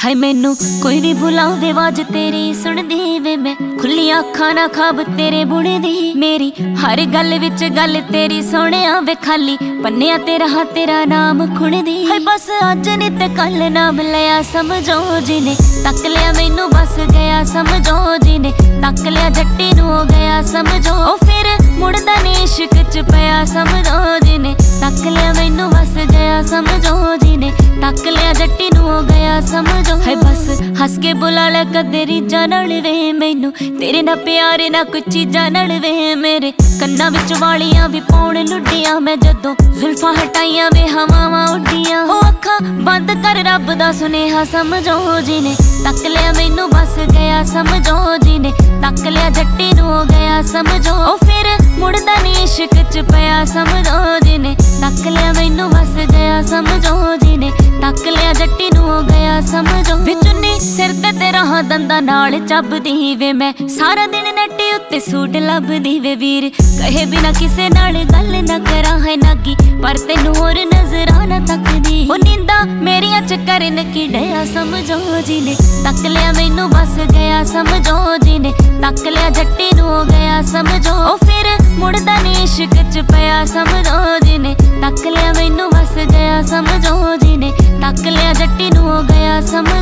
हाय मैनू कोई भी बुलावे आवाज तेरी सुनदी वे मैं खुलियां अखां ना खाब तेरे बुने दी मेरी हर गल विच गल तेरी सोहणिया वे खाली पन्निया तेरा नाम खुणदी हाय बस अज नी ते कल नाम लिया समझो जिने तक लिया मैनू बस गया समझो जिने तक लिया जट्टी नू हो गया समझो ओ फिर मुड़दा नी इश्क च पिया समझो जिने तक लिया मैनू बस गया समझो जिने तक लिया जट्टी नू हो गया समझो है बस हस के बुला ले कदेरी जानल वे मैनू तेरे ना प्यारे ना कुछ चीज़ां नाल वे मेरे कन्ना विच वालियां भी पाउण लुडियां मैं जदों जुल्फां हटाइयां वे हवावां उड्डियां ओ अखां बंद कर रब दा सुनेहा समझो जिने तक लिया मैनू बस गया समझो जिने तक लिया जट्टी नू हो गया समझो ओ फिर मुड़दा नी इश्क च पिया समझो जिने तक लिया मैनू बस गया समझो जिने तक लिया जट्टी नू हो गया समझो विचुन्नी सिर ते तेरा दंदा नाल चबदी वे मैं सारा दिन नट्टी उत्ते सूट लभदी वे वीर कहे बिना किसे नाल गल ना करा है नागी पर तेनू होर नजरां ना तकदी ओ नींदा मेरियां च करन की डया समझो जिने तक लिया मैनू बस गया समझो जिने तक लिया जट्टी नू हो गया समझो ओ फिर मुड़दा नी इश्क च पिया समझो जिने तक लिया मैनू बस गया समझो जिने तक लिया जट्टी नू हो गया समझो।